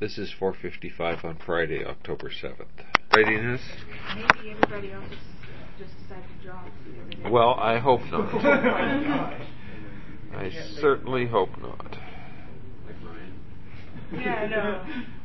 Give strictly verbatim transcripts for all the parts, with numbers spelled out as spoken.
This is four fifty-five on Friday, October seventh. Readiness? Maybe everybody else just decided to drop. Well, I hope not. I certainly hope not. Yeah, I know.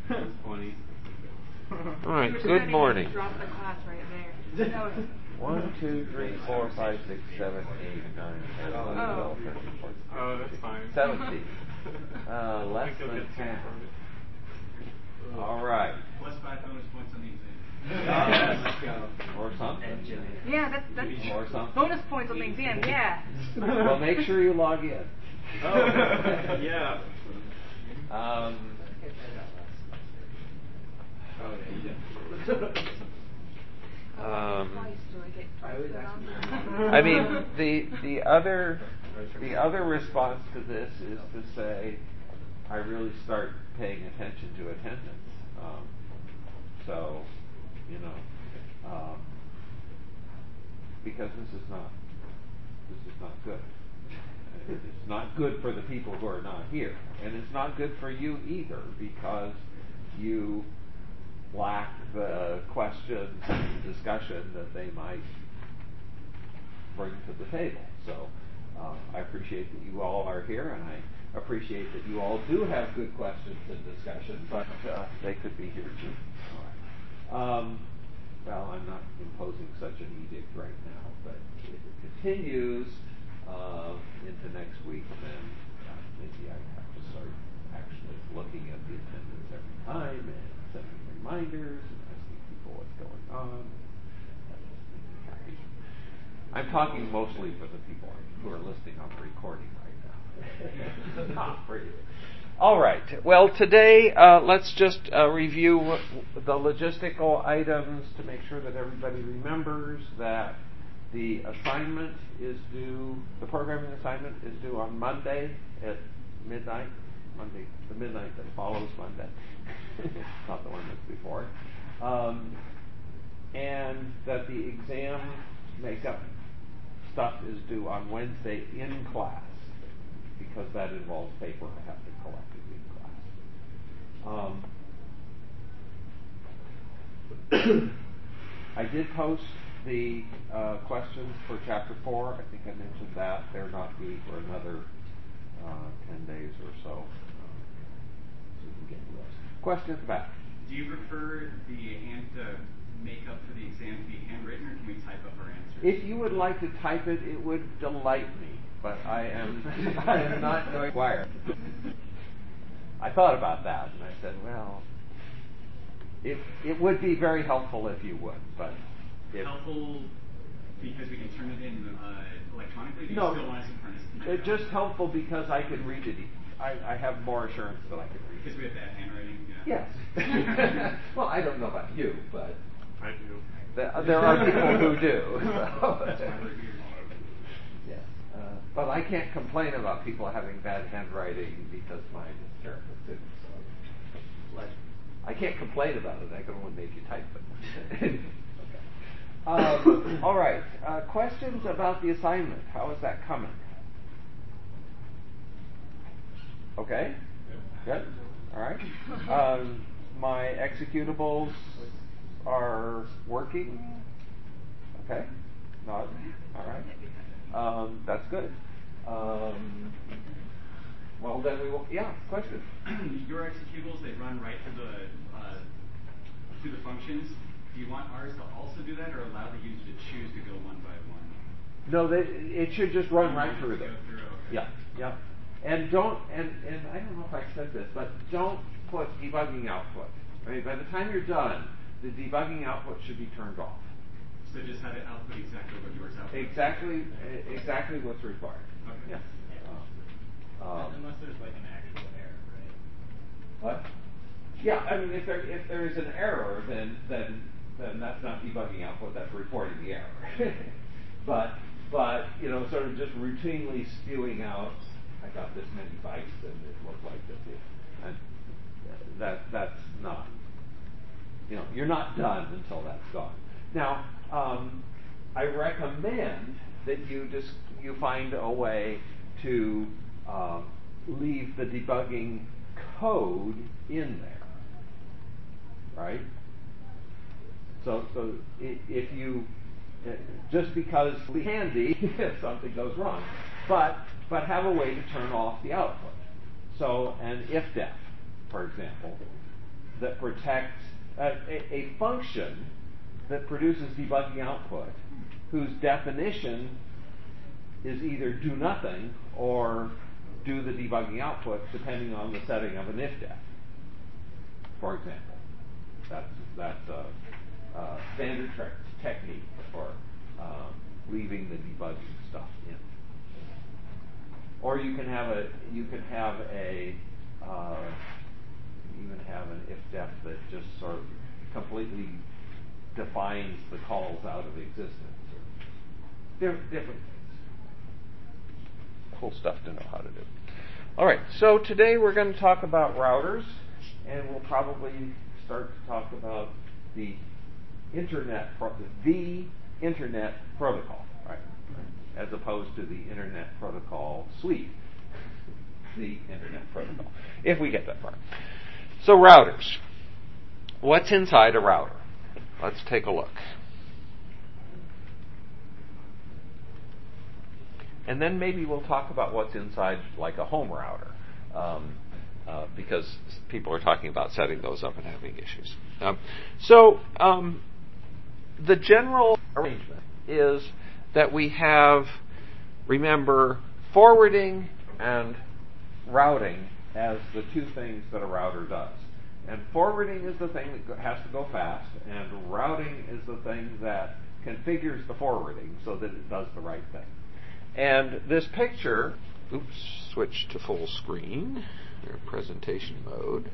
All right, good morning. Drop the class right there. No. One, two, three, four, five, six, seven, eight, nine, ten, eleven, twelve, thirteen, fourteen, Oh, that's fine. seventeen. Uh, less than ten. All right. Plus five bonus points on the exam. Yes. Or something. Yeah, that's that's or something. bonus points on the exam. Yeah. Well, make sure you log in. Oh, yeah. Um. Um, I mean, the the other the other response to this is to say, I really start paying attention to attendance. Um, so, you know, um, because this is not this is not good. It's not good for the people who are not here, and it's not good for you either because you lack the questions and discussion that they might bring to the table. So uh, I appreciate that you all are here, and I appreciate that you all do have good questions and discussion, but uh, they could be here too. All right. Um, well, I'm not imposing such an edict right now, but if it continues uh, into next week, then uh, maybe I have to start actually looking at the attendance every time and sending reminders and asking people what's going on. That just makes me happy. I'm talking mostly for the people who are listening on the recording right now. Not for you. All right. Well, today uh, let's just uh, review the logistical items to make sure that everybody remembers that the assignment is due, the programming assignment is due on Monday at midnight. Monday, the midnight that follows Monday, not the one that's before it. Um, and that the exam makeup stuff is due on Wednesday in class, because that involves paper I have to collect in class. Um, I did post the uh, questions for Chapter four. I think I mentioned that. They're not due for another uh, ten days or so. Um, so you can get those. Questions back? Do you prefer the hand uh, makeup for the exam to be handwritten, or can we type up our answers? If you would like to type it, it would delight me, but I am I am not going to require. I thought about that, and I said, well, it it would be very helpful if you would, but if, helpful because we can turn it in uh, electronically. Do you no, still want us to print it? It's just helpful because I can read it. I, I have more assurance that I can read it. Because we have bad handwriting. Yeah. Yes. Well, I don't know about you, but I do. There, there are people who do. So. That's why we're here. Yes. Uh, but I can't complain about people having bad handwriting because mine is terrible too. So, like, I can't complain about it. I can only make you type it. Okay. Um, all right. Uh, questions about the assignment? How is that coming? Okay. Good. All right. Um, my executables are working. Okay. Nod. All right. Um, that's good. Um, well, then we will. Yeah. Question. Your executables, they run right through the uh, through the functions. Do you want ours to also do that, or allow the user to choose to go one by one? No, they, it should just run right through them. Go through, okay. Yeah. Yeah. And don't. And and I don't know if I said this, but don't put debugging output. I mean, by the time you're done, the debugging output should be turned off. So just have it output exactly what yours outputs. Exactly, exactly what's required. Okay. Yeah. Um, Unless there's like an actual error, right? What? Yeah, I mean, if there if there is an error, then then then that's not debugging output. That's reporting the error. but but you know, sort of just routinely spewing out, I got this many bytes and it looked like this. And that that's not. You know, you're not done until that's gone. Now, um, I recommend that you just you find a way to um, leave the debugging code in there. right? So, so i- if you, uh, just because we can be if something goes wrong, but but have a way to turn off the output. So an if-def, for example, that protects uh, a, a function that produces debugging output, whose definition is either do nothing or do the debugging output, depending on the setting of an if-def. For example, that's that's a, a standard tre- technique for um, leaving the debugging stuff in. Or you can have a you can have a uh, even have an if-def that just sort of completely defines the calls out of existence. Or different, different things. Cool stuff to know how to do. All right, so today we're going to talk about routers, and we'll probably start to talk about the internet, pro- the internet protocol, right? As opposed to the internet protocol suite, the internet protocol, if we get that far. So routers. What's inside a router? Let's take a look. And then maybe we'll talk about what's inside like a home router, um, uh, because people are talking about setting those up and having issues. Um, so um, the general arrangement is that we have, remember, forwarding and routing as the two things that a router does. And forwarding is the thing that has to go fast, and routing is the thing that configures the forwarding so that it does the right thing. And this picture, oops, switch to full screen, or presentation mode.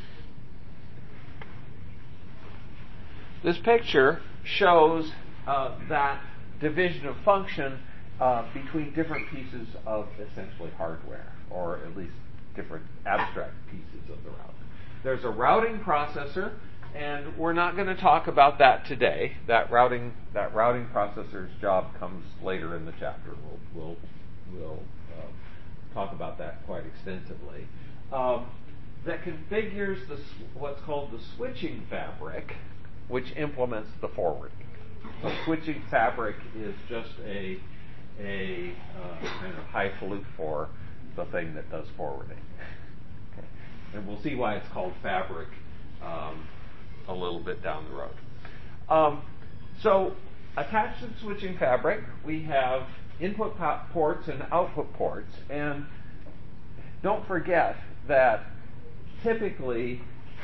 This picture shows uh, that division of function uh, between different pieces of essentially hardware, or at least different abstract pieces of the router. There's a routing processor, and we're not going to talk about that today. That routing that routing processor's job comes later in the chapter. We'll we'll, we'll uh, talk about that quite extensively. Um, that configures the what's called the switching fabric, which implements the forwarding. The switching fabric is just a a uh, kind of highfalutin for the thing that does forwarding. Okay. And we'll see why it's called fabric um, a little bit down the road. Um, so attached to the switching fabric, we have input po- ports and output ports. And don't forget that typically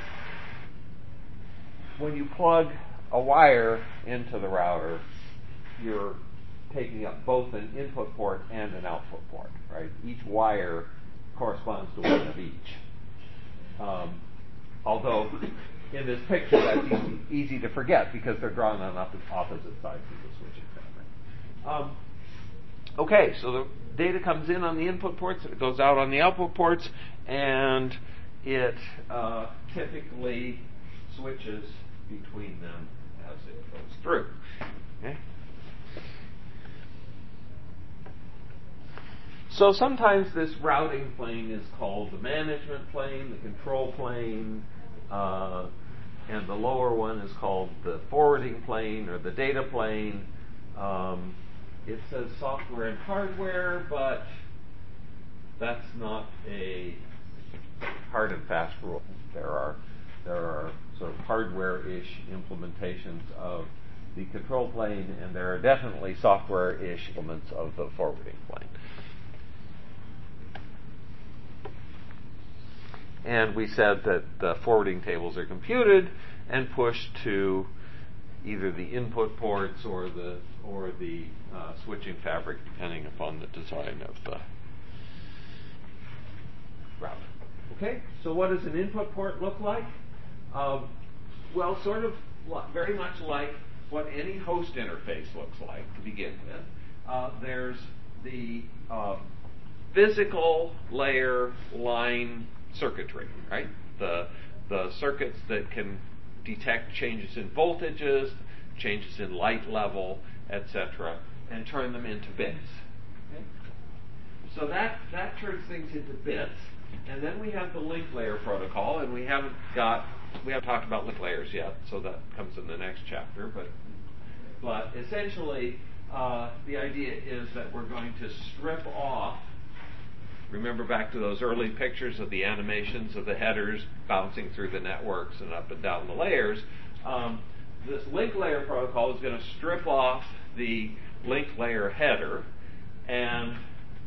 when you plug a wire into the router, you're taking up both an input port and an output port, right? Each wire corresponds to one of each. Um, although in this picture that's easy, easy to forget because they're drawn on opposite sides of the switching fabric. Um, okay, so the data comes in on the input ports, it goes out on the output ports, and it uh, typically switches between them as it goes through. Okay? So sometimes this routing plane is called the management plane, the control plane, uh, and the lower one is called the forwarding plane or the data plane. Um, it says software and hardware, but that's not a hard and fast rule. There are there are sort of hardware-ish implementations of the control plane, and there are definitely software-ish elements of the forwarding plane. And we said that the forwarding tables are computed and pushed to either the input ports or the or the uh, switching fabric, depending upon the design of the router. Okay, so what does an input port look like? Um, well, sort of li- very much like what any host interface looks like to begin with. Uh, there's the uh, physical layer line circuitry, right? The the circuits that can detect changes in voltages, changes in light level, et cetera, and turn them into bits. Okay? So that that turns things into bits, and then we have the link layer protocol, and we haven't got we haven't talked about link layers yet, so that comes in the next chapter. But but essentially, uh, the idea is that we're going to strip off. Remember back to those early pictures of the animations of the headers bouncing through the networks and up and down the layers. Um, this link layer protocol is going to strip off the link layer header and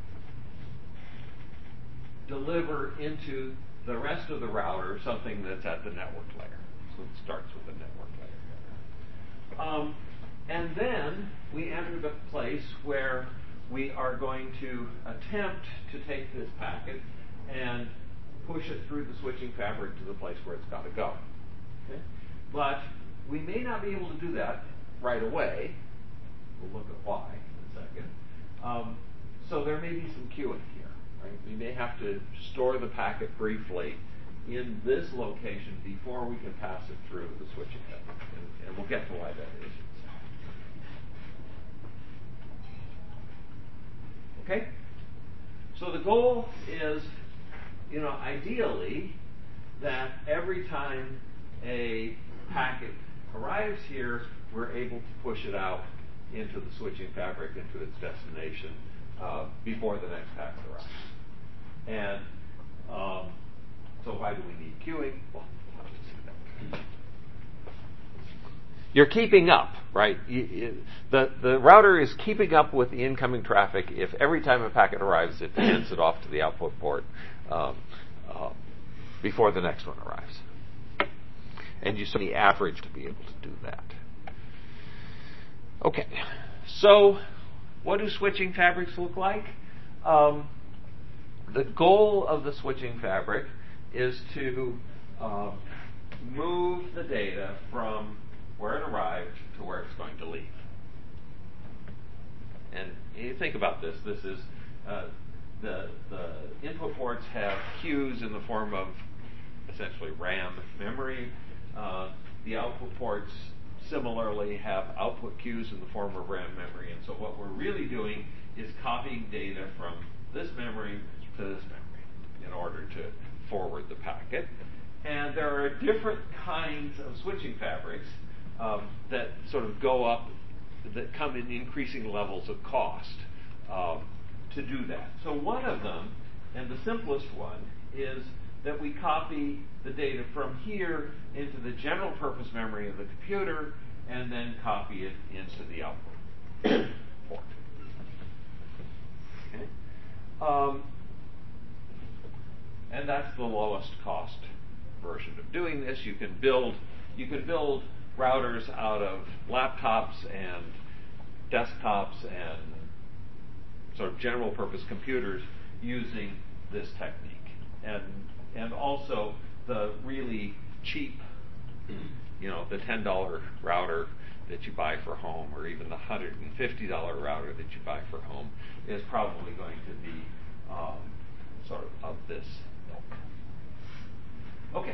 deliver into the rest of the router something that's at the network layer. So it starts with the network layer. Um, and then we enter the place where we are going to attempt to take this packet and push it through the switching fabric to the place where it's got to go. Okay? But we may not be able to do that right away. We'll look at why in a second. Um, so there may be some queuing here. Right? We may have to store the packet briefly in this location before we can pass it through the switching fabric. And, and we'll get to why that is. Okay? So the goal is, you know, ideally, that every time a packet arrives here, we're able to push it out into the switching fabric, into its destination, uh, before the next packet arrives. And um, so why do we need queuing? Well, we'll have to see that. You're keeping up, right? You, you, the, the router is keeping up with the incoming traffic. If every time a packet arrives, it hands it off to the output port um, uh, before the next one arrives. And you see the average to be able to do that. Okay, so what do switching fabrics look like? Um, the goal of the switching fabric is to uh, move the data from where it arrived to where it's going to leave. And you think about this. This is uh, the the input ports have queues in the form of essentially RAM memory. Uh, the output ports similarly have output queues in the form of RAM memory. And so what we're really doing is copying data from this memory to this memory in order to forward the packet. And there are different kinds of switching fabrics um, that sort of go up, that come in increasing levels of cost um, to do that. So one of them, and the simplest one, is that we copy the data from here into the general purpose memory of the computer and then copy it into the output port. Okay? Um, and that's the lowest cost version of doing this. You can build you can build routers out of laptops and desktops and sort of general purpose computers using this technique. And and also the really cheap, you know, the ten dollar router that you buy for home, or even the one hundred fifty dollar router that you buy for home, is probably going to be um, sort of of this ilk. Okay.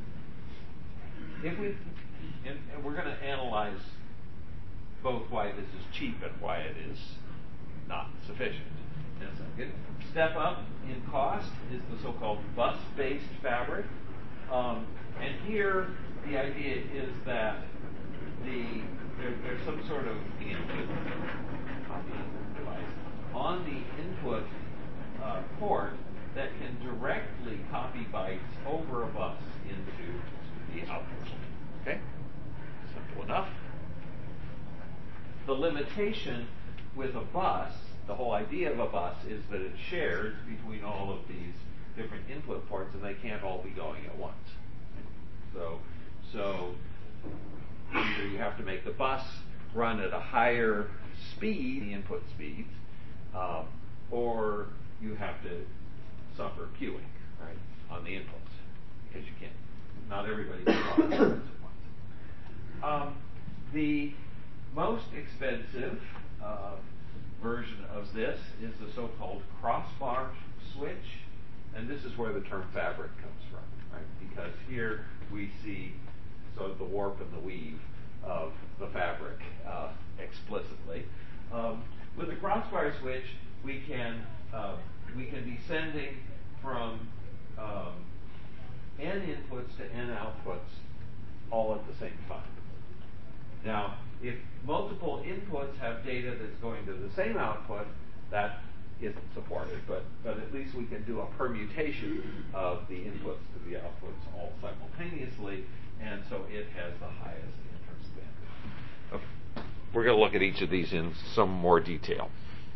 If we, and, and we're going to analyze both why this is cheap and why it is not sufficient in a second. Step up in cost is the so-called bus-based fabric. Um, and here, the idea is that the there, there's some sort of input copying device on the input uh, port that can directly copy bytes over a bus into the output. Okay? Simple enough. The limitation with a bus, the whole idea of a bus, is that it's shared between all of these different input ports, and they can't all be going at once. So, so either you have to make the bus run at a higher speed, the input speeds, um, or you have to suffer queuing, right, on the inputs, because you can't. Not everybody can run at once. Um, the most expensive uh, version of this is the so-called crossbar switch, and this is where the term fabric comes from, right? Because here we see sort of the warp and the weave of the fabric uh, explicitly. Um, with the crossbar switch, we can uh, we can be sending from um, n inputs to n outputs all at the same time. Now, if multiple inputs have data that's going to the same output, that isn't supported, but, but at least we can do a permutation of the inputs to the outputs all simultaneously, and so it has the highest inference bandwidth. Okay. We're going to look at each of these in some more detail.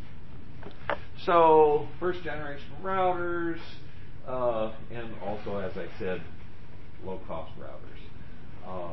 So, first generation routers, uh, and also, as I said, low-cost routers. Um,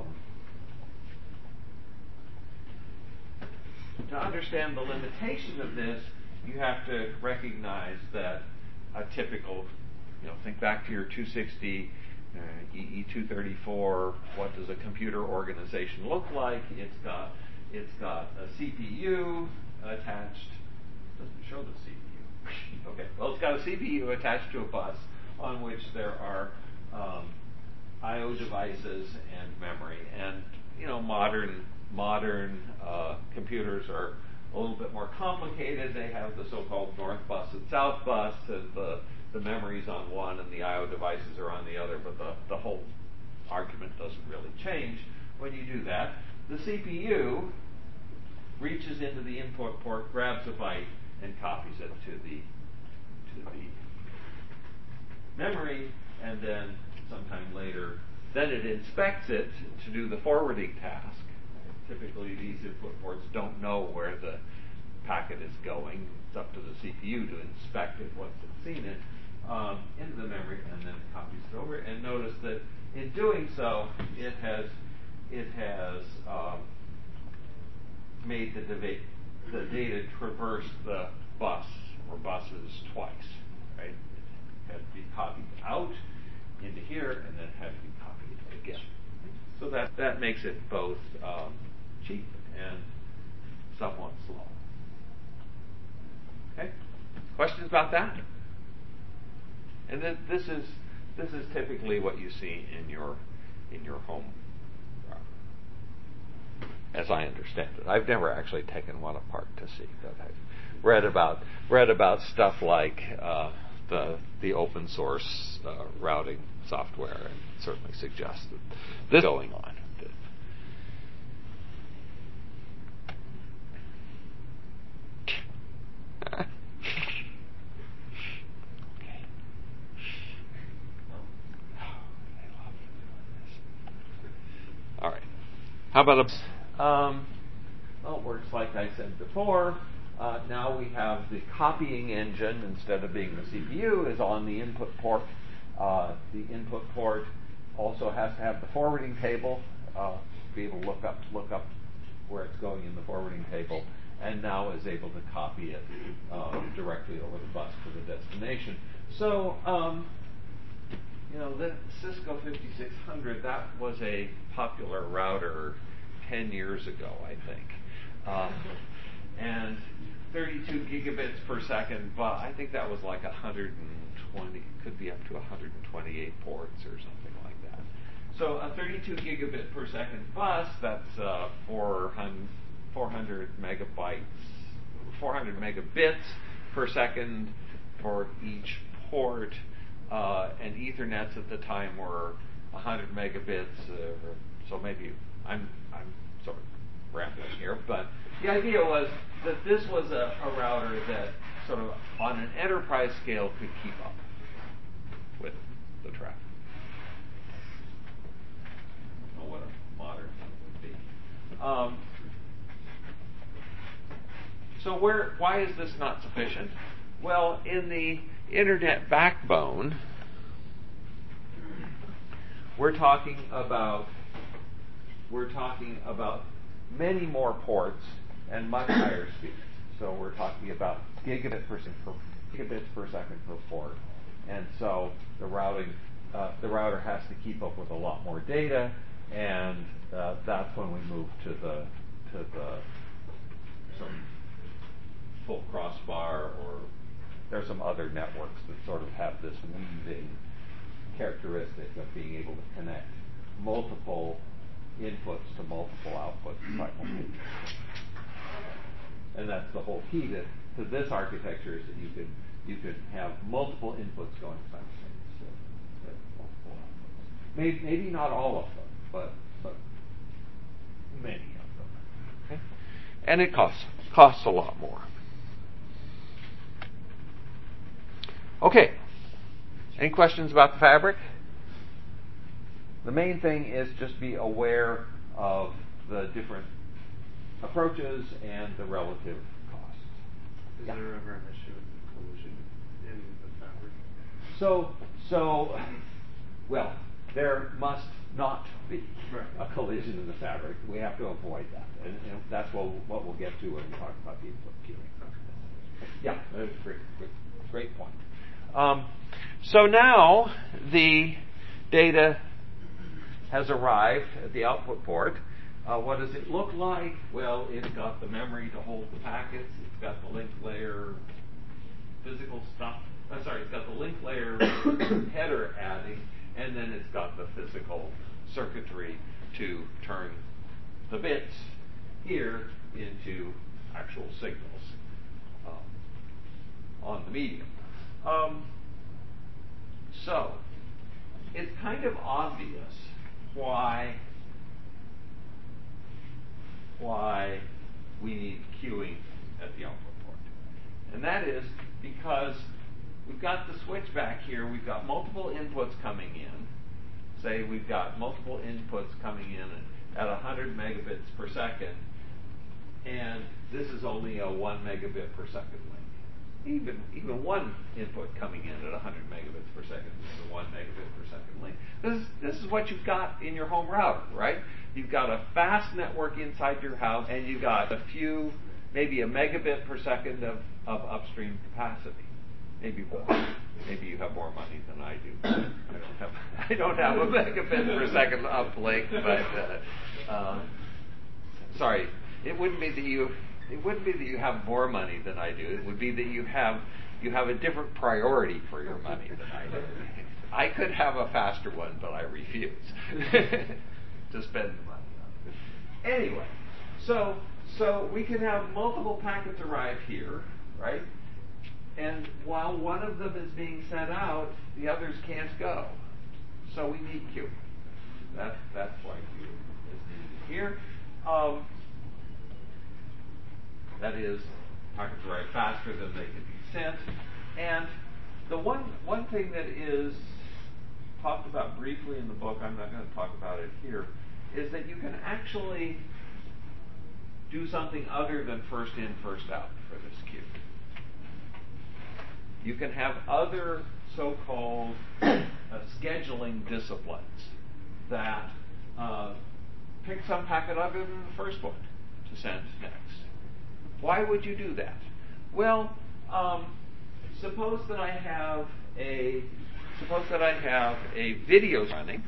to understand the limitation of this, you have to recognize that a typical, you know, think back to your two sixty, uh, E E two thirty-four. What does a computer organization look like? It's got it's got a C P U attached. Doesn't show the C P U. Okay. Well, it's got a C P U attached to a bus on which there are um, I O devices and memory. And you know, modern modern uh, computers are a little bit more complicated. They have the so-called north bus and south bus, and the, the memory's on one and the I O devices are on the other, but the, the whole argument doesn't really change when you do that. The C P U reaches into the input port, grabs a byte, and copies it to the to the memory, and then sometime later, then it inspects it to do the forwarding task. Typically, these input ports don't know where the packet is going. It's up to the C P U to inspect it once it's seen it um, into the memory, and then it copies it over. And notice that in doing so, it has it has um, made the, deba- the data traverse the bus or buses twice. Right? It had to be copied out into here, and then it had to be copied again. So that that makes it both um, cheap and somewhat slow. Okay? Questions about that? And then this is this is typically what you see in your in your home router, as I understand it. I've never actually taken one apart to see, but I've read about read about stuff like uh, the the open source uh, routing software, and certainly suggests that this is going on. All right. How about a... Um, well, it works like I said before. Uh, now we have the copying engine, instead of being the C P U, is on the input port. Uh, the input port also has to have the forwarding table, uh, be able to look up look up where it's going in the forwarding table, and now is able to copy it uh, directly over the bus to the destination. So, um, you know, the Cisco fifty-six hundred, that was a popular router ten years ago, I think. Uh, and thirty-two gigabits per second, but I think that was like one hundred twenty, could be up to one hundred twenty-eight ports or something like that. So a thirty-two gigabit per second bus, that's uh, four hundred megabytes, four hundred megabits per second for each port. Uh, and Ethernets at the time were one hundred megabits, uh, so maybe I'm I'm sort of rambling here, but the idea was that this was a, a router that sort of on an enterprise scale could keep up with the traffic. I don't know what a modern one would be. Um, so where why is this not sufficient? Well, in the internet backbone, we're talking about we're talking about many more ports and much higher speeds. So we're talking about gigabit per second per gigabits per second per port, and so the routing uh, the router has to keep up with a lot more data, and uh, that's when we move to the to the some full crossbar, or there's some other networks that sort of have this weaving characteristic of being able to connect multiple inputs to multiple outputs simultaneously. And that's the whole key to, to this architecture, is that you could you could have multiple inputs going simultaneously. Multiple outputs. Maybe, maybe not all of them, but, but many of them. Okay? And it costs costs a lot more. Okay. Any questions about the fabric? The main thing is just be aware of the different approaches and the relative costs. Is Yeah. there ever an issue with collision in the fabric? So, so, well, there must not be Right. a collision in the fabric. We have to avoid that, and, and that's what, what we'll get to when we talk about the input queuing. Yeah, that's a great, great, great point. Um, so now the data has arrived at the output port. Uh, what does it look like? Well, it's got the memory to hold the packets. It's got the link layer physical stuff. I'm sorry, it's got the link layer header adding, and then it's got the physical circuitry to turn the bits here into actual signals um, on the medium. Um, so, it's kind of obvious why why we need queuing at the output port. And that is because we've got the switch back here, we've got multiple inputs coming in. Say we've got multiple inputs coming in at one hundred megabits per second, and this is only a one megabit per second link. Even even one input coming in at one hundred megabits per second is a one megabit per second link. This is, this is what you've got in your home router, right? You've got a fast network inside your house, and you've got a few, maybe a megabit per second of, of upstream capacity. Maybe more. Maybe you have more money than I do. I don't have I don't have a megabit per second uplink, but uh, uh, sorry, it wouldn't be that you it wouldn't be that you have more money than I do. It would be that you have you have a different priority for your money than I do. I could have a faster one, but I refuse to spend the money on it. Anyway, so so we can have multiple packets arrive here, right? And while one of them is being sent out, the others can't go. So we need queuing. That's that's why queuing is needed here. Um, that is, packets arrive faster than they can be sent. And the one one thing that is talked about briefly in the book, I'm not going to talk about it here, is that you can actually do something other than first in, first out for this queue. You can have other so-called uh, scheduling disciplines that uh, pick some packet other than the first one to send next. Why would you do that? Well, um, suppose that I have a suppose that I have a video running.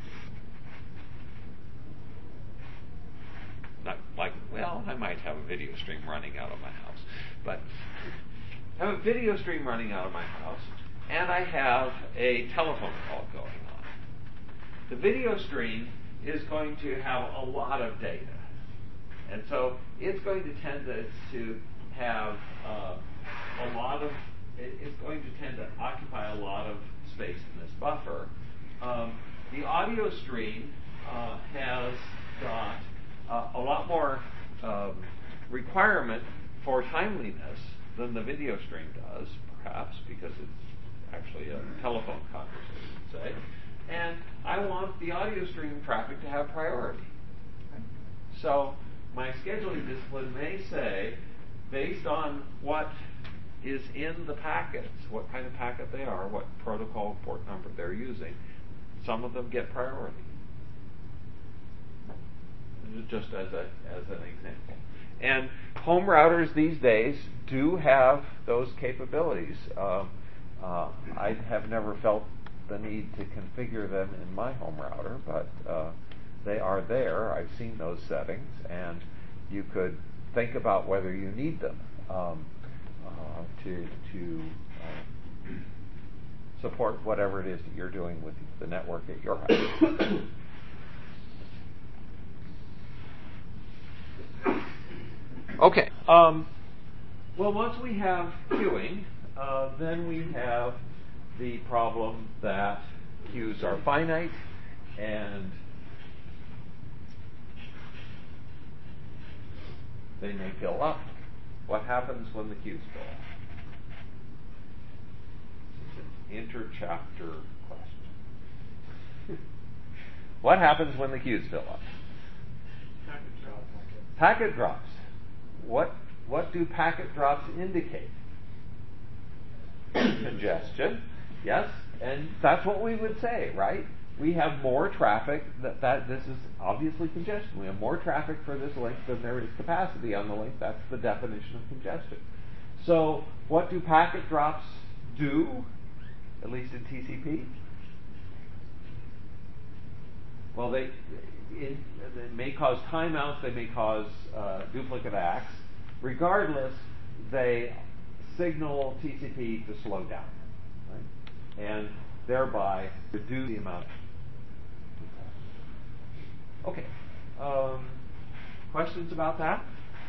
Not like, well, I might have a video stream running out of my house, but I have a video stream running out of my house, and I have a telephone call going on. The video stream is going to have a lot of data, and so it's going to tend to, to have uh, a lot of, it, it's going to tend to occupy a lot of space in this buffer. Um, the audio stream uh, has got uh, a lot more um, requirement for timeliness than the video stream does, perhaps, because it's actually a telephone conversation, say. And I want the audio stream traffic to have priority. So my scheduling discipline may say, based on what is in the packets, what kind of packet they are, what protocol port number they're using, some of them get priority. Just as a as an example. And home routers these days do have those capabilities. Um, uh, I have never felt the need to configure them in my home router, but uh, they are there. I've seen those settings, and you could think about whether you need them um, uh, to to uh, support whatever it is that you're doing with the network at your house. Okay. Um, well, once we have queuing, uh, then we have the problem that queues are finite, and they may fill up. What happens when the queues fill up? It's an inter-chapter question. What happens when the queues fill up? Packet drops. Packet drops. What what do packet drops indicate? Congestion. Yes, and that's what we would say, right? We have more traffic. That, that this is obviously congestion. We have more traffic for this length than there is capacity on the length. That's the definition of congestion. So, what do packet drops do? At least in T C P. Well, they it, they may cause timeouts. They may cause uh, duplicate acts. Regardless, they signal T C P to slow down, right? And thereby reduce the amount. Okay. Um, questions about that?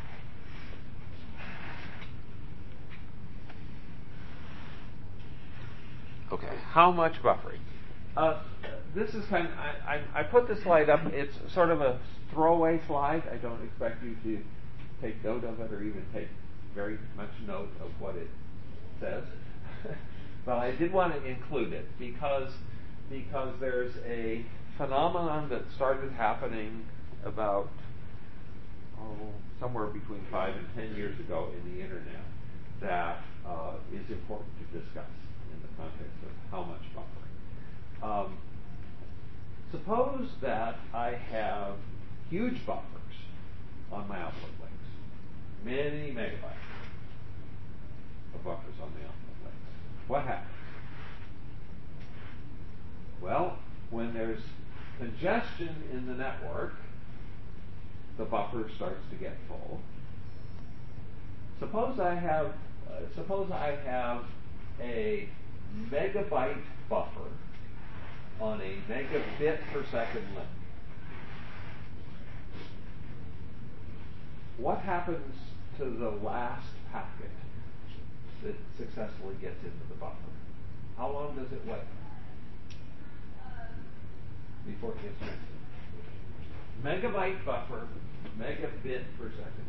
Okay. How much buffering? Uh, this is kind of, I, I, I put this slide up. It's sort of a throwaway slide. I don't expect you to take note of it or even take very much note of what it says. But I did want to include it because because there's a phenomenon that started happening about oh, somewhere between five and ten years ago in the internet that uh, is important to discuss in the context of how much buffering. Um, suppose that I have huge buffers on my output links, many megabytes of buffers on the output links. What happens? Well, when there's congestion in the network, the buffer starts to get full. Suppose I have, uh, suppose I have a megabyte buffer on a megabit per second link. What happens to the last packet that successfully gets into the buffer? How long does it wait before it gets transmitted? Megabyte buffer, megabit per second.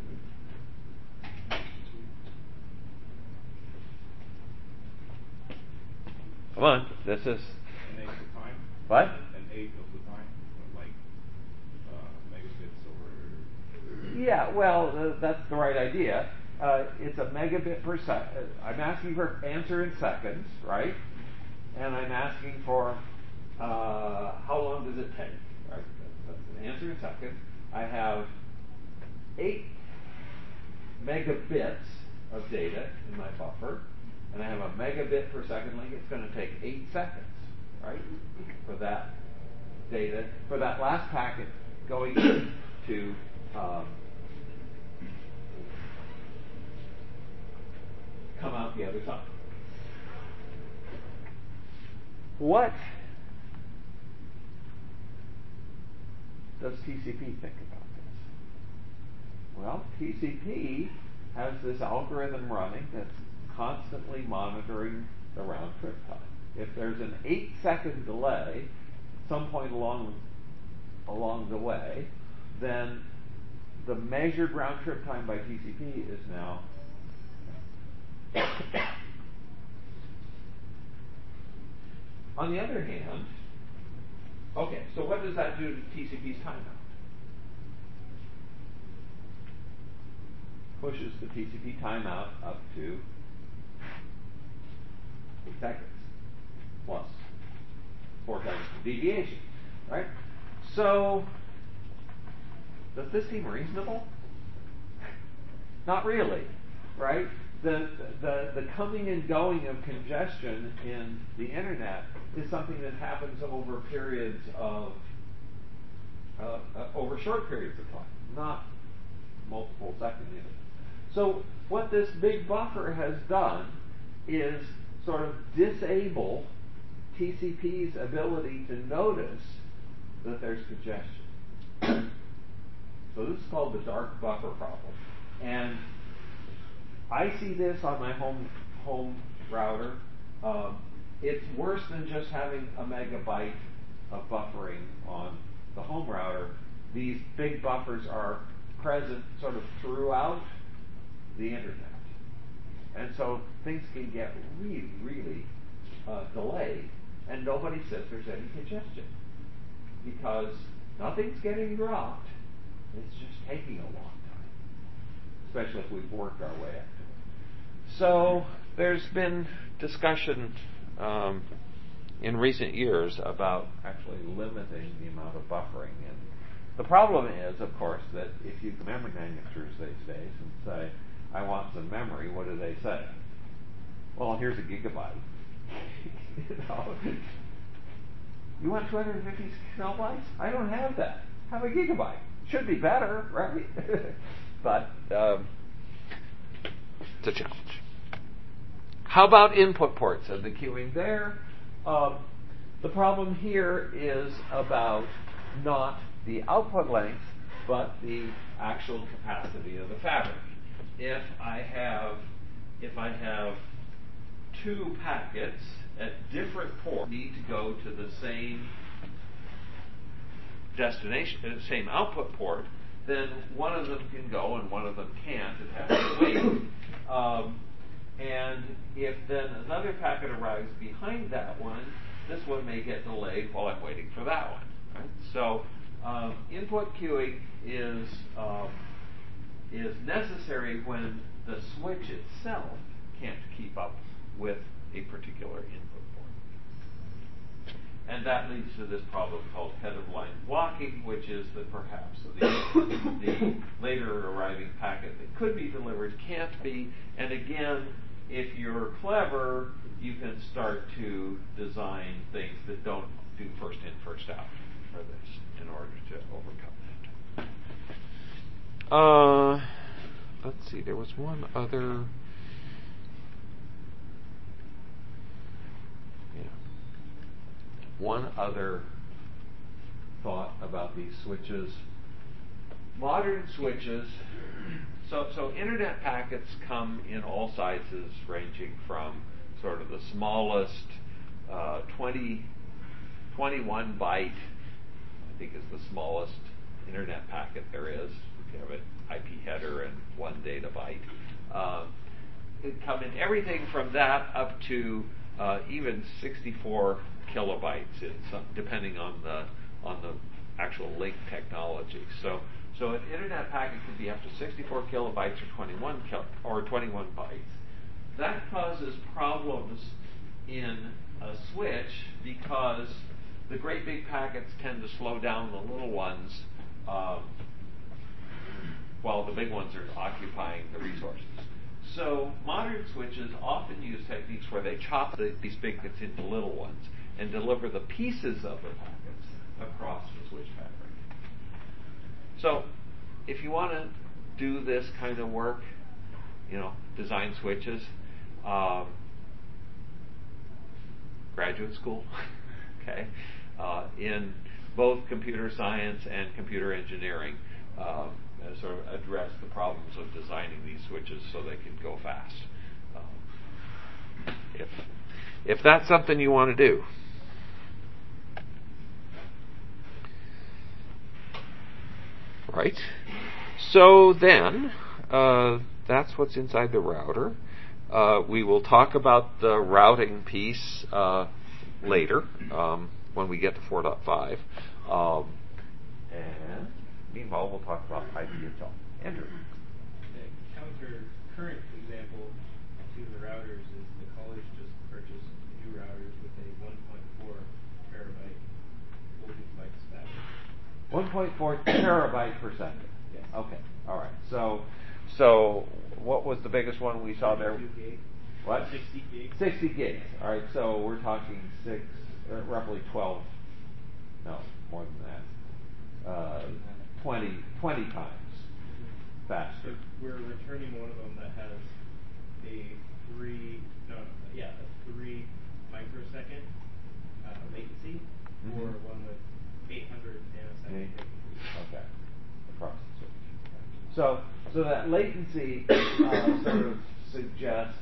Come on, this is. An eighth of the time? What? An eighth of the time? Like uh, megabits over. Yeah, well, uh, that's the right idea. Uh, it's a megabit per second. I'm asking for answer in seconds, right? And I'm asking for uh, how long does it take, right? That's an answer in seconds. I have eight megabits of data in my buffer, and I have a megabit per second link. It's going to take eight seconds, right, for that data, for that last packet going to um, come out the other side. What does T C P think about this? Well, T C P has this algorithm running that's constantly monitoring the round trip time. If there's an eight second delay at some point along along the way, then the measured round trip time by T C P is now on the other hand, okay, so what does that do to T C P's timeout? Pushes the T C P timeout up to eight seconds plus four times the deviation, right? So, does this seem reasonable? Not really, right? The, the, the coming and going of congestion in the internet is something that happens over periods of, uh, uh, over short periods of time, not multiple second units. So what this big buffer has done is sort of disable T C P's ability to notice that there's congestion. So this is called the dark buffer problem. And I see this on my home home router. Um, it's worse than just having a megabyte of buffering on the home router. These big buffers are present sort of throughout the internet. And so things can get really, really uh, delayed, and nobody says there's any congestion because nothing's getting dropped. It's just taking a long time, especially if we've worked our way up to it. So there's been discussion um, in recent years about actually limiting the amount of buffering. And the problem is, of course, that if you memory manufacturers these days and say, I want some memory, what do they say? Well, here's a gigabyte. you know, you want two hundred fifty kilobytes? I don't have that. Have a gigabyte. Should be better, right? but um, it's a challenge. How about input ports and the queuing there? Um, the problem here is about not the output length, but the actual capacity of the fabric. If I have, if I have two packets at different ports need to go to the same destination, uh, same output port, then one of them can go and one of them can't and has to wait. Um, and if then another packet arrives behind that one, this one may get delayed while I'm waiting for that one. Right? So um, input queuing is um, is necessary when the switch itself can't keep up with a particular input port. And that leads to this problem called head-of-line blocking, which is that perhaps the, the later arriving packet that could be delivered can't be. And again, if you're clever, you can start to design things that don't do first in, first out for this in order to overcome that. Uh, let's see, there was one other. Yeah. One other thought about these switches. Modern switches, so, so internet packets come in all sizes, ranging from sort of the smallest uh, twenty, twenty-one byte, I think is the smallest internet packet there is. If you have an I P header and one data byte. Uh, it come in everything from that up to uh, even sixty-four kilobytes, in some, depending on the on the actual link technology. So, so an internet packet could be up to sixty-four kilobytes or twenty-one kil- or twenty-one bytes. That causes problems in a switch because the great big packets tend to slow down the little ones, um, while the big ones are occupying the resources. So modern switches often use techniques where they chop the, these big bits into little ones and deliver the pieces of the packets across the switch fabric. So if you want to do this kind of work, you know, design switches, um, graduate school, okay, uh, in both computer science and computer engineering, um, uh, sort of address the problems of designing these switches so they can go fast. Um, if if that's something you want to do. Right? So then, uh, that's what's inside the router. Uh, we will talk about the routing piece uh, later, um, when we get to four point five. Um, and meanwhile, we'll talk about I P itself. Andrew. The counter current example to the routers is the college just purchased new routers with a one point four terabyte voltage bytes fabric. one point four terabyte per second. Yes. Okay. All right. So, so what was the biggest one we saw there? thirty-two gig. What? sixty gigs. sixty gigs. All right. So we're talking six, uh, roughly twelve. No, more than that. Uh, twenty, twenty times faster. We're returning one of them that has a three, no, yeah, a three microsecond uh, latency, Mm-hmm. or one with eight hundred nanosecond Okay. latency. Okay. Across the switch. So, so that latency uh, sort of suggests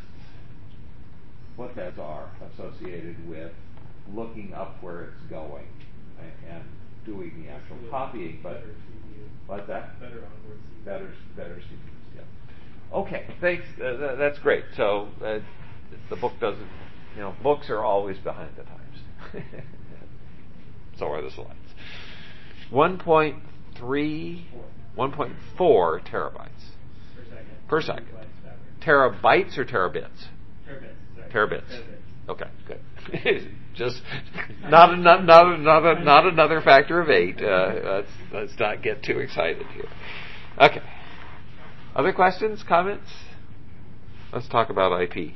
what those are associated with looking up where it's going and, and doing the actual Really copying, but better C P U. what's that? Better onboard C P U. Better, better C P Us. Yeah. Okay, thanks. Uh, th- that's great. So uh, the book doesn't, you know, books are always behind the times. So are the slides. one point three, one point four terabytes Per second. per second. Multiplied Terabytes or terabits? fabric. Terabits. Sorry. Terabits. Terabits. Okay, good. Just not, a, not, not, a, not, a, not another factor of eight. Uh, let's, let's not get too excited here. Okay. Other questions, comments? Let's talk about I P.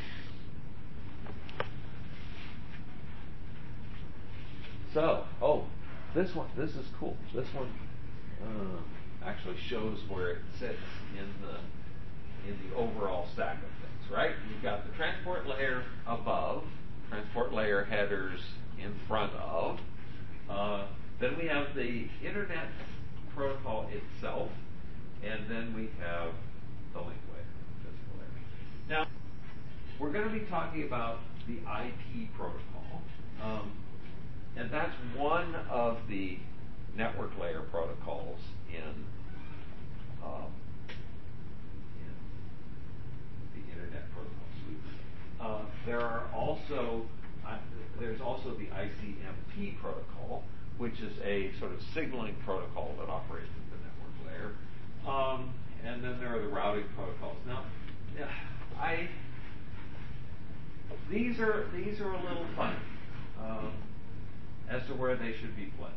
So, oh, this one, this is cool. This one uh, actually shows where it sits in the in the overall stack of things, right? You've got the transport layer above, transport layer headers in front of. Uh, then we have the internet protocol itself, and then we have the link layer, physical layer. Now, we're going to be talking about the I P protocol, um, and that's one of the network layer protocols in. Um, the Internet Protocol Suite. Uh, there are also uh, there's also the I C M P protocol, which is a sort of signaling protocol that operates at the network layer. Um, and then there are the routing protocols. Now, yeah, I these are these are a little funny um, as to where they should be placed.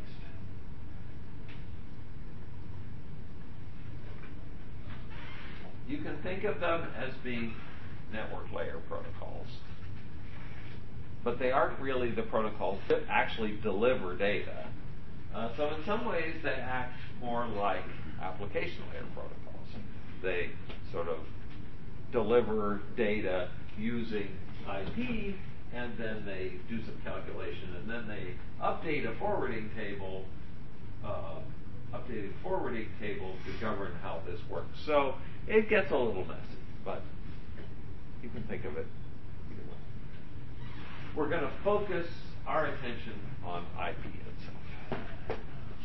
You can think of them as being network layer protocols, but they aren't really the protocols that actually deliver data. Uh, so in some ways they act more like application layer protocols. They sort of deliver data using I P, and then they do some calculation, and then they update a forwarding table uh, updating forwarding table to govern how this works. So it gets a little messy, but you can think of it either way. We're going to focus our attention on I P itself.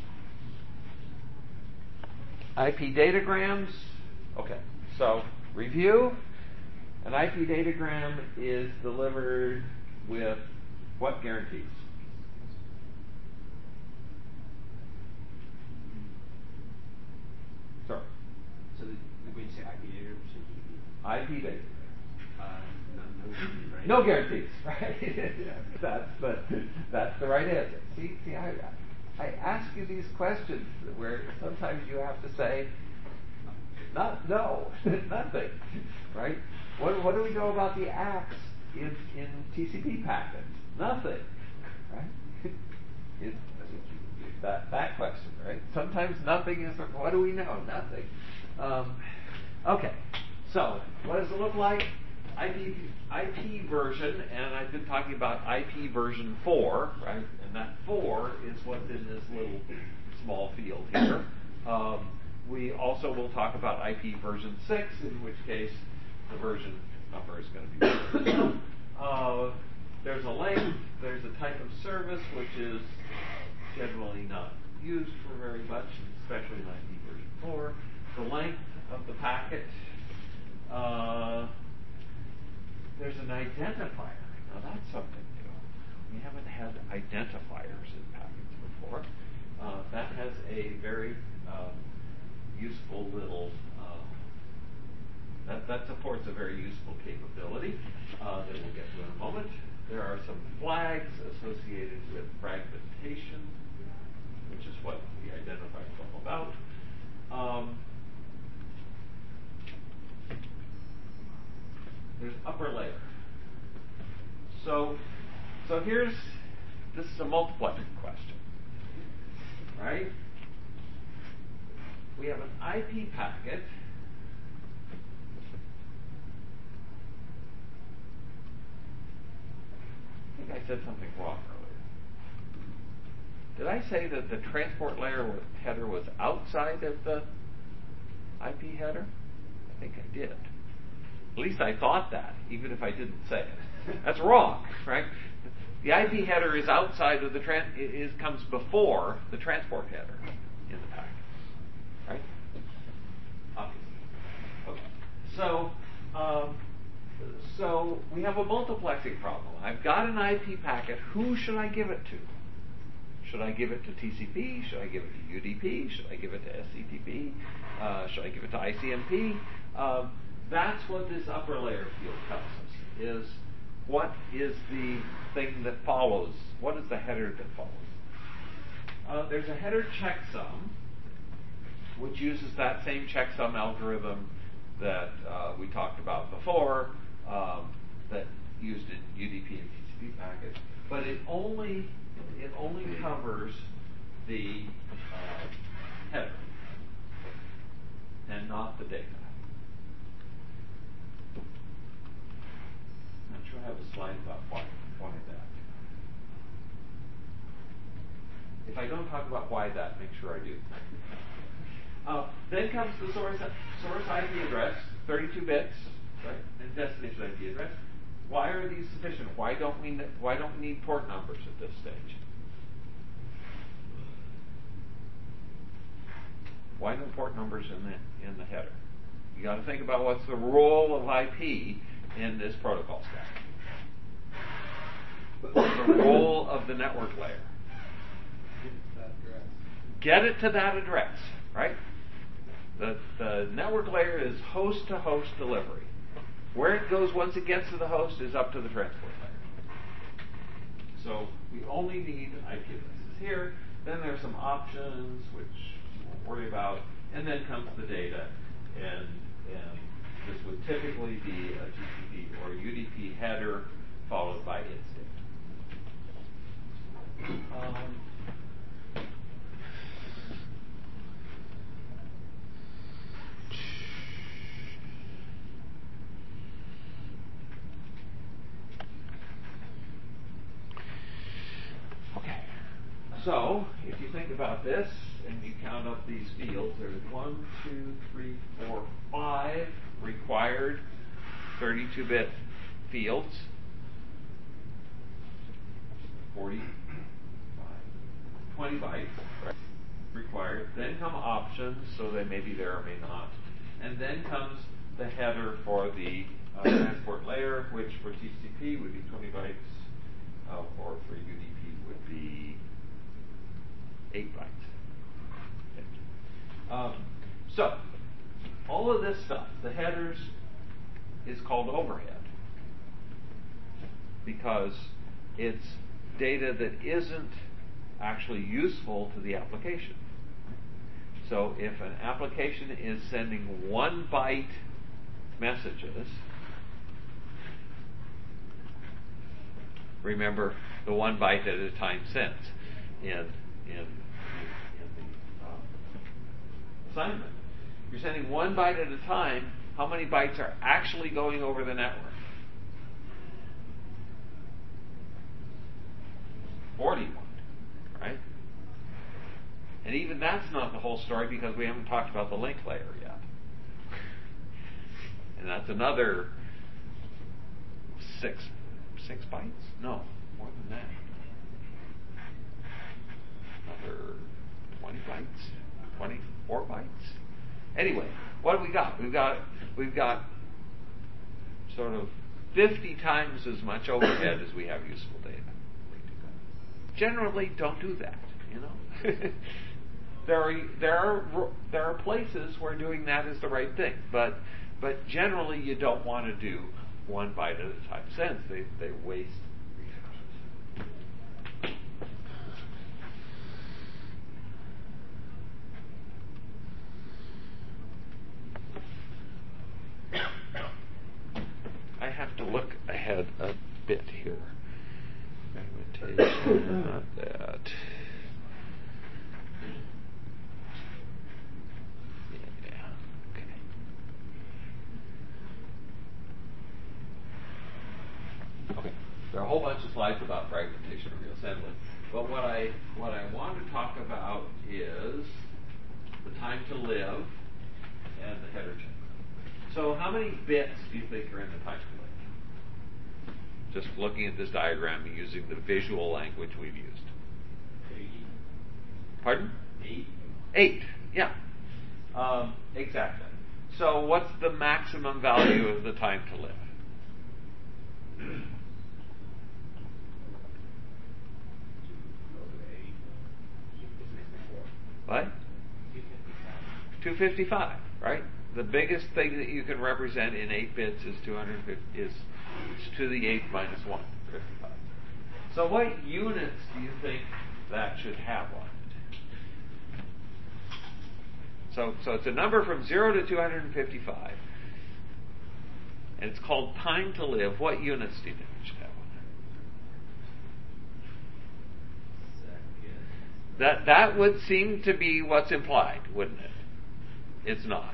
I P datagrams. Okay, so review. An I P datagram is delivered with what guarantees? Sorry. So the, when you say I P data, should you be? I P data. Uh, no, no guarantees, right? No guarantees, right? that's the that's the right answer. See, see, I I ask you these questions where sometimes you have to say, not no, nothing, right? What what do we know about the acts in in T C P packets? Nothing, right? It, that that question, right? Sometimes nothing is. What do we know? Nothing. Um, okay, so what does it look like? I P I P version, and I've been talking about I P version four, right? And that four is what's in this little small field here. Um, we also will talk about I P version six, in which case the version number is going to be. uh, there's a length. There's a type of service which is generally not used for very much, especially in I P version four. The length of the packet. Uh, there's an identifier. Now that's something new. We haven't had identifiers in packets before. Uh, that has a very uh, useful little. Uh, that, that supports a very useful capability uh, that we'll get to in a moment. There are some flags associated with fragmentation, which is what the identifier is all about. Um, there's upper layer. So, so here's, this is a multiplexing question, right? We have an I P packet. I think I said something wrong earlier. Did I say that the transport layer header was outside of the I P header? I think I did. At least I thought that, even if I didn't say it. That's wrong, right? The I P header is outside of the tran- is comes before the transport header in the packet, right? Obviously. Okay. So, um, so we have a multiplexing problem. I've got an I P packet. Who should I give it to? Should I give it to T C P? Should I give it to U D P? Should I give it to S C T P? Uh, should I give it to I C M P? Um, that's what this upper layer field tells us, is what is the thing that follows? What is the header that follows? Uh, there's a header checksum, which uses that same checksum algorithm that uh, we talked about before, um, that used in U D P and T C P packets, but it only it only covers the uh, header and not the data. I'm sure I have a slide about why why that. If I don't talk about why that, make sure I do. Uh, then comes the source source I P address, thirty-two bits, right, and destination I P address. Why are these sufficient? Why don't we why don't we need port numbers at this stage? Why no port numbers in the in the header? You got to think about what's the role of I P in this protocol stack. What's the role of the network layer? Get it to that address, right? The, the network layer is host-to-host delivery. Where it goes once it gets to the host is up to the transport layer. So we only need I P addresses here. Then there's some options, which we won't worry about. And then comes the data. And, and this would typically be a T C P or U D P header followed by its data. Um, So, if you think about this, and you count up these fields, there's one, two, three, four, five required thirty-two bit fields. forty-five, twenty bytes, right, required. Then come options, so they may be there or may not. And then comes the header for the uh, transport layer, which for T C P would be twenty bytes, uh, or for U D P would be eight bytes. Okay. Um, so, all of this stuff, the headers, is called overhead because it's data that isn't actually useful to the application. So if an application is sending one byte messages, remember the one byte at a time sent in in, in the uh, assignment. You're sending one byte at a time. How many bytes are actually going over the network? forty-one, right? And even that's not the whole story because we haven't talked about the link layer yet. And that's another six six bytes? No, more than that. Another twenty bytes, twenty-four bytes. Anyway, what have we got? We've got we've got sort of fifty times as much overhead as we have useful data. Generally, don't do that. You know, there are there are there are places where doing that is the right thing, but but generally you don't want to do one byte at a time. Since they they waste resources. I have to look ahead a bit here. Fragmentation, not that. Yeah, okay. Okay. There are a whole bunch of slides about fragmentation and reassembly. But what I what I want to talk about is the time to live and the header check. So how many bits do you think are in the time to live? just looking at this diagram and using the visual language we've used. Eight. Pardon? Eight. Eight, yeah. Um, exactly. So what's the maximum value of the time to live? What? two fifty-five, right? The biggest thing that you can represent in eight bits is two hundred fifty is, is to the eighth minus one, fifty-five. So what units do you think that should have on it? So, so it's a number from zero to two hundred fifty-five, and it's called time to live. What units do you think it should have on it? That that would seem to be what's implied, wouldn't it? It's not.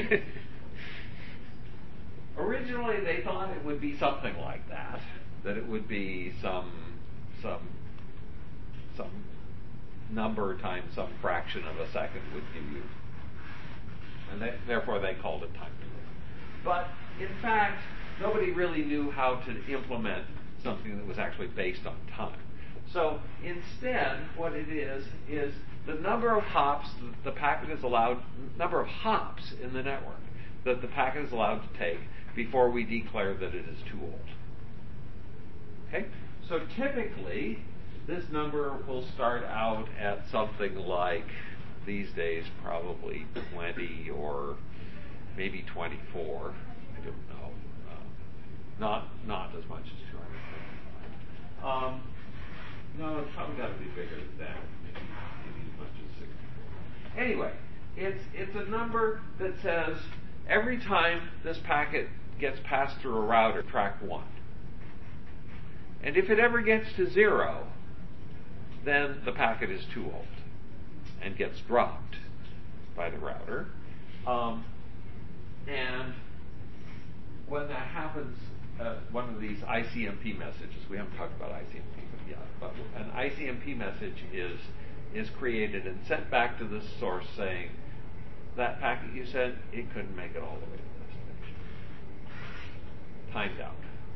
Originally, they thought it would be something like that. That it would be some some some number times some fraction of a second would give you, and they, therefore they called it time to live. But in fact, nobody really knew how to implement something that was actually based on time. So instead, what it is is the number of hops that the packet is allowed, number of hops in the network that the packet is allowed to take before we declare that it is too old. Okay? So typically, this number will start out at something like, these days, probably twenty or maybe twenty-four. I don't know. Uh, not not as much as two hundred fifty-five. Um, no, it's probably got to be bigger than that. Maybe, maybe as much as sixty-four. Anyway, it's it's a number that says every time this packet gets passed through a router, track one. And if it ever gets to zero, then the packet is too old and gets dropped by the router. Um, and when that happens, uh, one of these I C M P messages, we haven't talked about I C M P yet, but an I C M P message is is created and sent back to the source saying, that packet you sent, it couldn't make it all the way to the destination. Timed out.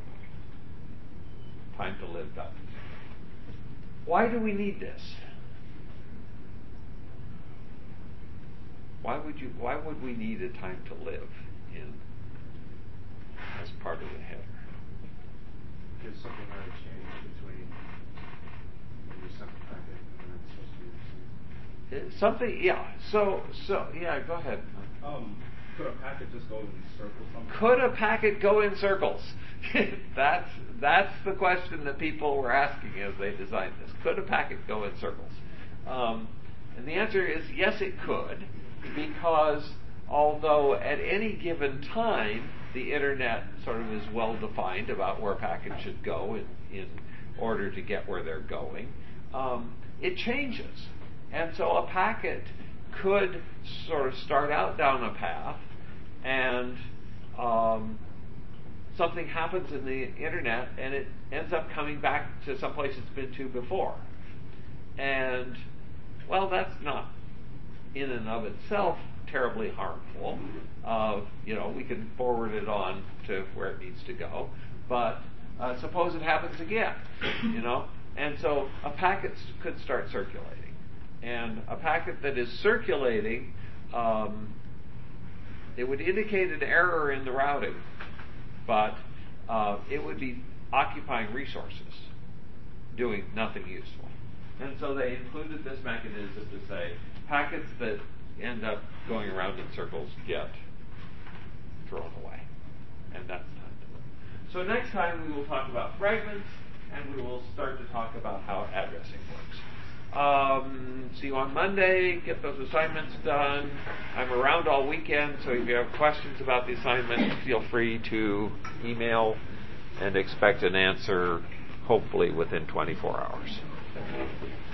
Time to live done. Why do we need this? Why would you? Why would we need a time to live in as part of the header? Because something might have changed between when you sent the packet and when it's supposed to be received. Uh, Something, yeah. So, so yeah. Go ahead. Um, could a packet just go in circles? Sometimes? Could a packet go in circles? that's that's the question that people were asking as they designed this. Could a packet go in circles? Um, and the answer is yes, it could, because although at any given time the internet sort of is well defined about where packets should go in, in order to get where they're going, um, it changes. And so a packet could sort of start out down a path, and um, something happens in the internet, and it ends up coming back to some place it's been to before. And, well, that's not in and of itself terribly harmful. Uh, you know, we can forward it on to where it needs to go. But uh, suppose it happens again, you know. And so a packet could start circulating. And a packet that is circulating, um, it would indicate an error in the routing, but uh, it would be occupying resources, doing nothing useful. And so they included this mechanism to say packets that end up going around in circles get thrown away. And that's time to live. So next time we will talk about fragments, and we will start to talk about how addressing works. Um, see you on Monday. Get those assignments done. I'm around all weekend, so if you have questions about the assignment, feel free to email and expect an answer hopefully within twenty-four hours.